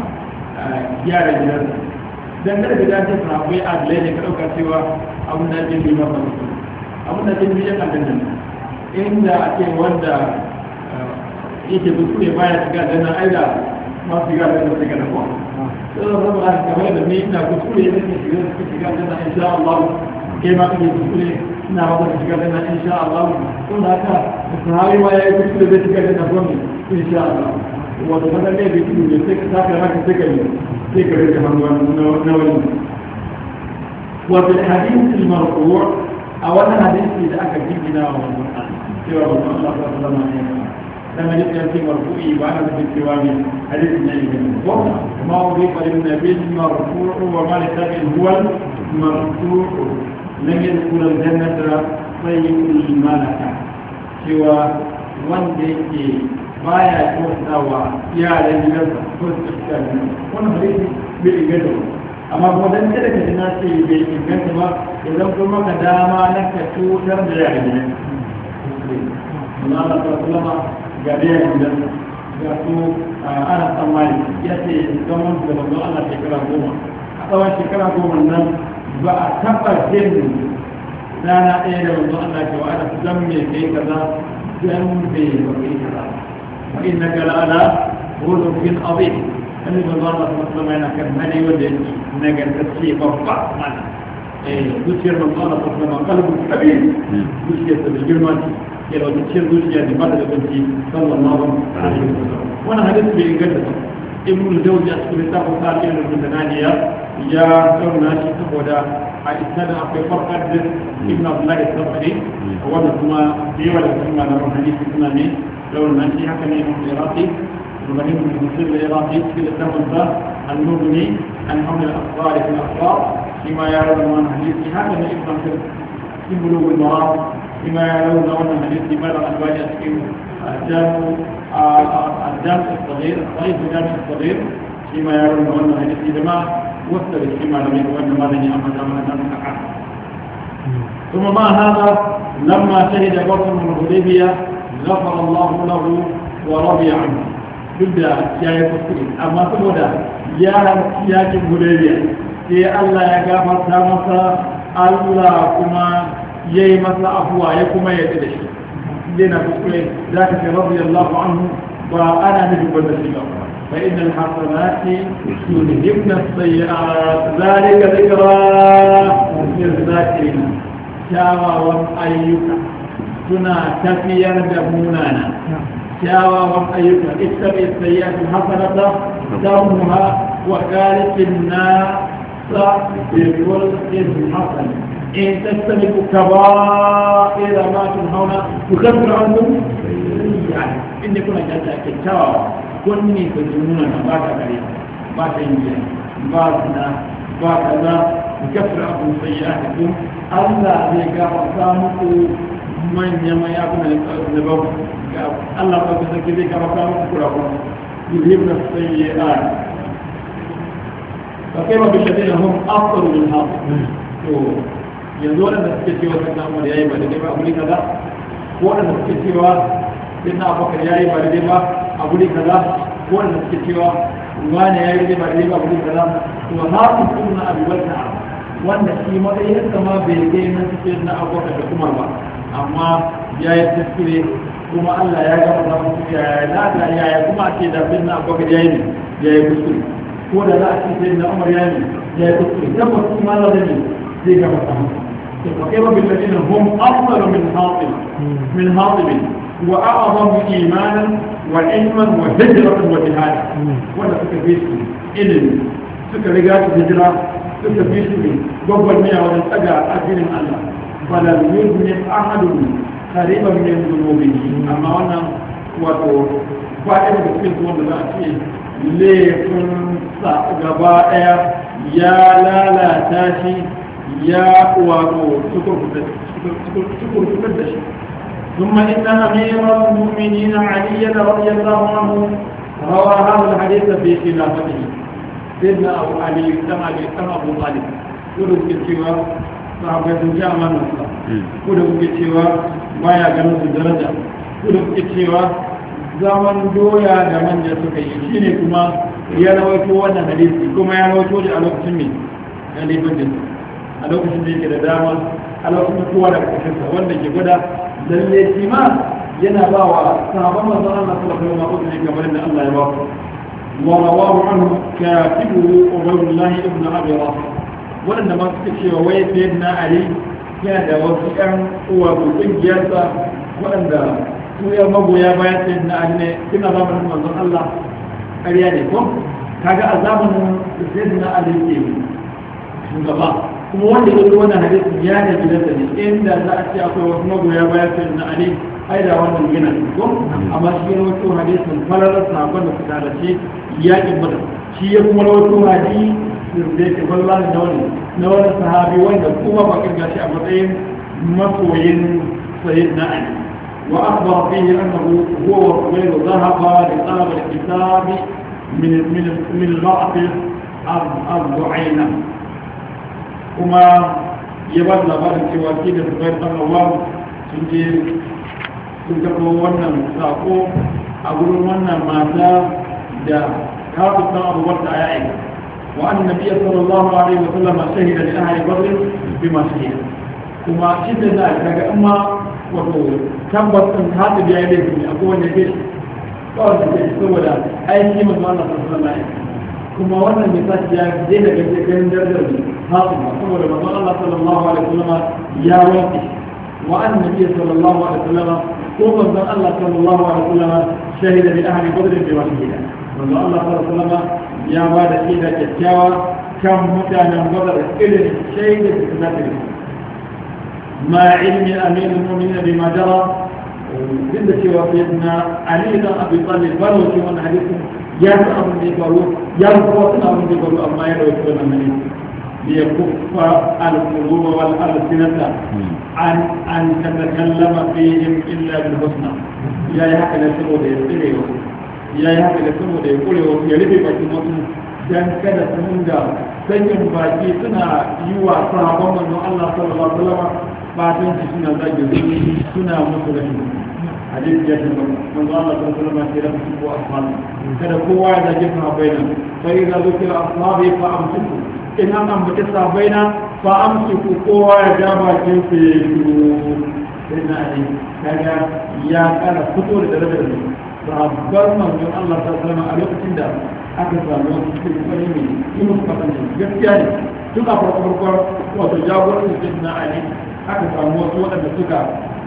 الجنة dangane da dajin sahabbai a dalai ne ka ɗauka cewa abin da jin bi masa mutum abin da jin bi yan aljanna inda ake wanda yake kuskure baya shiga dana aida masu shiga da su shiga da kuwa sai da zama a kamar da ni ina kuskure da ke shiga da shiga da na insha Allah ke ma kake kuskure ina wata shiga da na insha Allah ko da haka sahabi ma ya yi kuskure da shiga da na gwamnati insha Allah wato kada ne da kuskure da sai ka saka haka sai ka yi sai ka rage hannu na wani wato da hadisi marfu' a wannan hadisi da aka jingina wa wannan cewa Allah sallallahu alaihi wasallam لما يأتي مرفوعي وأنا في الدوام حديث النبي وما أضيف للنبي المرفوع وما لتابع هو المرفوع لم يدخل الجنة طيب الملكة سوى وندك بايا توسعوا يا رجل توسع وانا حديث بالإجابة أما بدل كده الناس بالإجابة إذا كما كداما لك توسع بالإجابة الله تعالى gariya gidan ga su ana tsammani ya ce zaman da manzo Allah shekara goma a tsawon shekara goma nan ba a taɓa jin rana ɗaya da manzo Allah ke wa ana su zan mai kai kaza zan bai ba kai kaza wa inna ka la'ala rudufin abin wani manzo Allah su masu zama yana kan hali wanda yake nagartacce babba mana zuciyar manzo Allah su zama kalbun kabir zuciyarsa da girma ke da wata ciyar zuciya da ba da gabanci sallallahu alaihi wasallam wannan hadisi bai inganta ibn al-jawzi a cikin littafin sa al-ilm al-mutanahiya ya kauna shi saboda a isnadin akwai farkar da ibn abdullah al-sabri wanda kuma da yawa daga cikin malaman hadisi suna ne launin shi haka ne ibn iraqi ibrahim ibn muslim al-iraqi cikin littafin sa al-mughni an haml al-akhbar fi al-akhbar فيما يعلم عن حديث هذا من ابن كثير في بلوغ المرام فيما يعلم عن حديث ماذا الباني في الجامع الجامع الصغير الصغير الجامع الصغير فيما يعلم عن حديث جماعة وصل فيما لم يكن ماذا يعمل عن ثم مع هذا لما شهد بطن من الحديبية غفر الله له ورضي عنه بدأ يا يفسر أما تبدا يا يا الحديبية sai Allah ya gafarta masa Allah kuma ya yi masa afuwa ya kuma yadda da shi yana kuskure za ka ce radiyallahu anhu ba ana nufin wanda shi ba fa innal hasanati yudhibna as-sayyi'at zalika dhikra lil-zakirin kyawawan ayyuka suna tafiyar da munana kyawawan ayyuka ittabi sayyi'atul hasanata tamha wa qalitin nasa bil khulqin hasan in tastabiqu kaba'ira ma tunhauna tukaffiru ankum sayyi'at inda kuna jata kyawawa kunni ku munana ba ka kare ba ta yi ba na ba kaza tukaffiru ankum sayyi'atikum Allah zai gafarta muku manya manya kuna da babu Allah ba ku sake zai gafarta muku kurakuran yuhibna sayyi'at fa kaifa bil ladina hum afdalu min hada to yanzu wadanda suke cewa sannan Umar yayi ba daidai ba a guri kaza ko wadanda suke cewa sannan Abubakar yayi ba daidai ba a guri kaza ko wadanda suke cewa wani yayi ba daidai ba a guri kaza to hafu kunna abi wata wanda shi matsayin sama bai kai na cikin na Abubakar da Umar ba amma ya yi taskire kuma Allah ya gaba da mutu ya lada ya yi kuma a ce da bin na Abubakar ya yi ne ya yi kuskure ko da za a ce sai na Umar ya yi ya yi kuskure tabbas kuma Allah da ne zai gaba da mutu فكيف بالذين هم أفضل من حاطب من حاطب وأعظم إيمانا وعلما وهجرة وجهادا ولا تكفيش إلم سكرجات هجرة تكفيش قبل مئة ونتقى أجل الله فلم يذنب أحد قريبا من ذنوبه أما أنا وتو فائدة بسيط وانا لا شيء لكن سأقبائي يا لا لا تاشي يا واتو شكر شكر شكر ثم إن أمير المؤمنين علي رضي الله عنه روى هذا الحديث في خلافته سيدنا أبو علي كما كما أبو طالب يقول كتير sahabai sun ji amanarsa ko da kuke cewa baya ganin su daraja ko da kuke cewa zaman doya da manja suka yi shi ne kuma ya rawaito wannan hadisi kuma ya rawaito da a lokacin mai galibin a lokacin da yake da dama a lokacin kowa da kashinsa wanda ke gwada lalle shi ma yana ba wa sahabban manzon Allah sallallahu alaihi wasallam kamar da Allah ya ba ku wa rawahu anhu katibuhu Ubaydullah ibn Abi Rafi waɗanda ma suka cewa wai sai na Ali yana da wasu ƴan uwa ko ƙungiyarsa waɗanda su ya magoya bayan sai na Ali ne suna zamanin manzon Allah ƙarya ne ko kaga a zamanin sai na Ali ke shugaba kuma wanda ya zo wannan hadisin ya ne gidansa ne inda za a ce akwai wasu magoya bayan sai na Ali ai da wannan gina ko amma shi ne wato hadisin falalar sahabban da suka halarci yaƙin Badar shi ya kuma rawaito hadisi da yake wallahi da wani na wani sahabi wanda kuma ba kirga shi a matsayin masoyin sayyidina Ali wa akhbar fihi annahu huwa wa Zubayr dhahaba li talab al-kitab min min min al-ba'th al-du'ayna kuma ya ba labarin cewa shi da Zubayr sallallahu sun je sun karɓo wannan sako a gurin wannan mata da kafin san abubuwan da ya aika وأن النبي صلى الله عليه وسلم شهد لأهل بدر بما شهد كما شهد ذلك كأما وتثبت أن هذا بيعيدكم أقول نبيش قال نبيش سوى أي شيء من الله صلى الله عليه وسلم كما وانا المثال جاء دينا كان درجة هذا سوى الله صلى الله عليه وسلم يا وقت وأن النبي صلى الله عليه وسلم قوم الله صلى الله عليه وسلم شهد لأهل بدر بما شهد wanda Allah sallallahu alaihi wasallam ya ba da shaida kyakkyawa kan mutanen Badar irin shaida da suka tafi ma ilmi amin al-mu'minin bima jara duk da cewa sayyidina Ali dan Abi Talib ba wato wannan hadisin ya san abin da ya faru ya kuma san abin da ya faru amma ya rawaito wannan hadisi li yakuffa al-qulub wal alsinata an an tatakallama fihim illa bil husna ya yi haka ne saboda ya tsire ya yi haka da saboda ya kure wasu ya rufe bakin wasu don kada su dinga sakin baki suna yi wa sahabban manzon Allah sallallahu alaihi wasallam fatan shi suna zage su suna musu rashin hadisi ya tabbata manzon Allah sallallahu alaihi wasallam ya rabu ko ashabi kada kowa ya zage sahabbai nan sai ga zuwa ashabi fa amsiku in an ambaci sahabbai na fa amsiku kowa ya ja bakin su ya yi sai na ali kaga ya kara fito da darajar ne sahabbar manzon Allah sallallahu alaihi wasallam a lokacin da aka samu wasu cikin wani ne yi musu kasance gaskiya ne duk a farko farko wato jagoran da na ali aka samu wasu waɗanda suka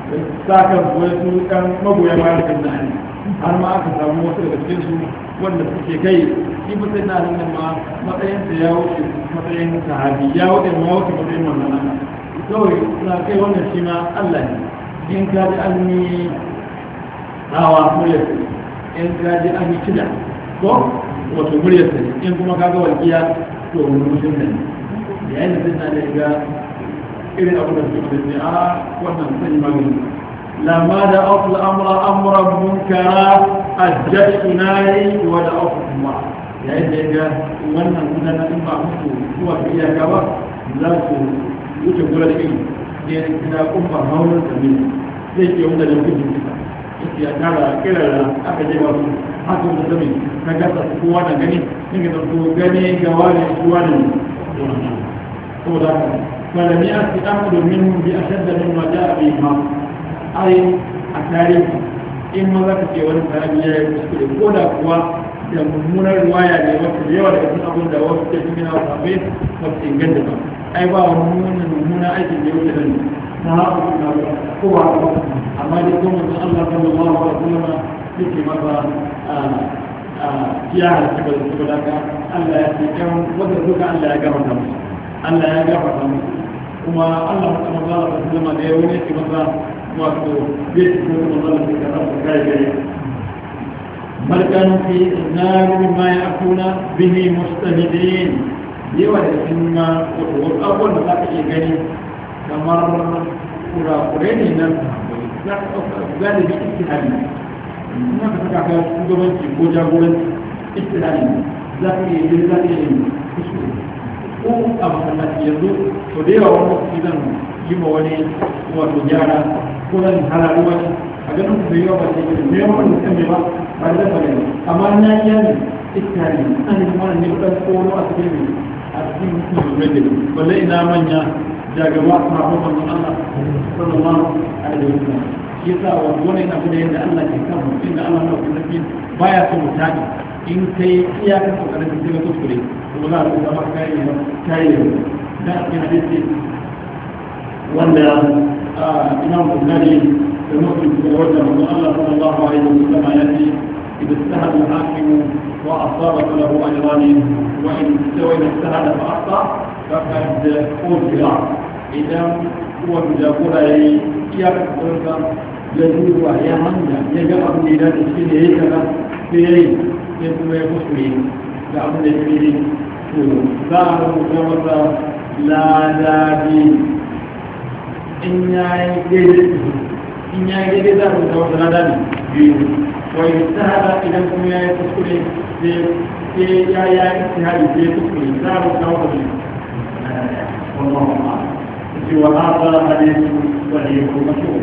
sakan kuwa su kan magoya bayan kan na ne har ma aka samu wasu daga cikin su wanda suke kai shi ba sai na nan ma matsayin da ya wuce matsayin sahabi ya wuce ma wuce matsayin wannan nan kawai na kai wannan shi ma Allah ne in ka ji an yi hawa muryar in ka ji an yi kida ko wato muryar sa in kuma ka ga walƙiya to mutum ne yayin da sai na ga irin abu da suke da a wannan sai magani lamma da afla amra amra munkara ajjatu nari wa da afla yayin da ga wannan gudanar in ba musu zuwa iyaka ba za su wuce gura da ilimi ne kina kumba haurin sami zai ke wanda da gudun kisa yake ya kara kirara aka je ba su haka da sami na gasa su kowa da gani sun ga zanto gani ga wani kowa da ne saboda haka فلم يأتي أحد منهم بأشد مما جاء به أي أتاريخ إما ذاك ولد هذه يسكت ولا قوة من الرواية لوقت اليوم لكن أقول ده وقت من الصحابين وقت جدنا أي بقى من من أي اليوم لنا نهار قوة أما يقول من الله صلى الله عليه وسلم في ماذا يا سبب سببك الله يأتيكم وذلك الله يجرهم الله يجرهم kuma Allah ta magana da zama da yau ne kuma wato bai cikin magana da ka rafa kai gare barkan fi nar ma yakuna bihi mustahidin yawa da cikin ma wato abubuwan da zaka iya gani kamar kura-kure ne nan za ka ɗauka galibi istihadi kuma ka saka ka shugabanci ko jagoranci istihadi za ka iya yi za ka iya yi kuskure ko a masallaci yanzu to da yawa wani lokaci zan yi ma wani wato gyara ko zan halaru wani a ganin ku da yawa ba sai ne yawan wani kan ba ba da dafa ne amma na yi yanzu iskari an yi mana ne ɗan kono a cikin ne a cikin mutum da mai balle ina manya jagaba a mafi manzon Allah sallallahu alaihi wa sallam shi yasa wato wani abu da yadda Allah ke kan mutum da Allah na kuma baya son mutane in kai iyakar kokarin da zai kuskure to za a zama kai ne kai ne da cikin hadisi wanda imam Bukhari da Muslim da wanda manzo Allah sallallahu alaihi wasallam ya ce idan istahada al-hakim wa asaba lahu ajran wa in sawa istahada fa akhta faqad ujra idan huwa jagora yayi iyakar kokarin ya duba ya hanya ya ga abu da ya dace ne yayi kaza sai yayi sai kuma ya kuskure da abin da ya yi to za a rubuta masa ladabi in ya yi daidai in ya yi daidai za a rubuta masa ladabi biyu wai ta hada idan kuma ya yi kuskure sai ya yi istihari sai ya kuskure za a rubuta masa biyu wallahu a'lam ce wa hada hadithu sahih mashhur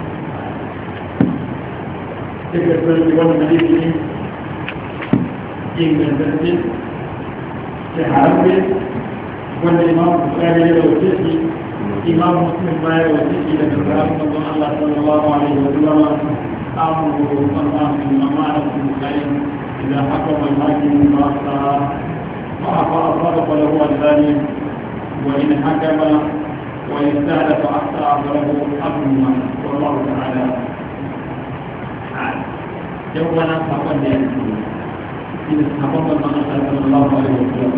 sai ka tsaya wannan hadisi ne ingantacce shahararre wanda imam bukari ya rauce shi imam muslim ma ya rauce shi daga sahabin manzon Allah sallallahu alaihi wa sallam amru Allah bin amana bin bukari idan hakama al-hakim fa asara fa asara falahu al-thani wa in hakama wa istahada fa asara falahu al-amru wallahu ta'ala yau wannan sakon da ya في الصحابة صلى الله عليه وسلم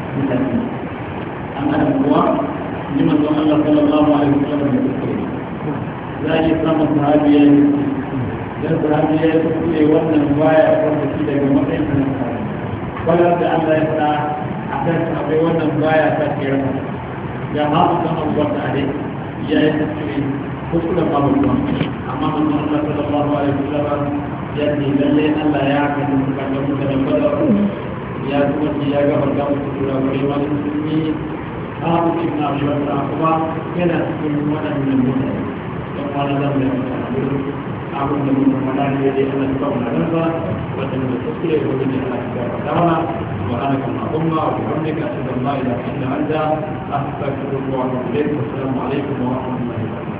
أما الأقوى لمن الله صلى الله عليه وسلم يذكره لا يسلم الصحابية الصحابية يذكره وأن الرواية أقول كده جمعين من الصحابة ولا بأن لا يسعى أحسن صحابي وأن الرواية تذكره يا هذا كما وقت عليه يا يذكره كل قبل الله أمام الله صلى الله عليه وسلم yadda lalle Allah ya haka da suka ga muka da badar ya kuma ci ya ga barka muku tura bare wani musulmi abu ibn abi bakr kuma yana cikin wadannan mutane don wani zan da mutane abin da muka fada ne dai Allah ya kawo nan ba wanda da kuskure ko da Allah ya kawo dama wa ana kan umma wa bihamdika ashhadu an la ilaha illa anta astaghfiruka wa atubu ilayk assalamu alaikum wa rahmatullahi wa barakatuh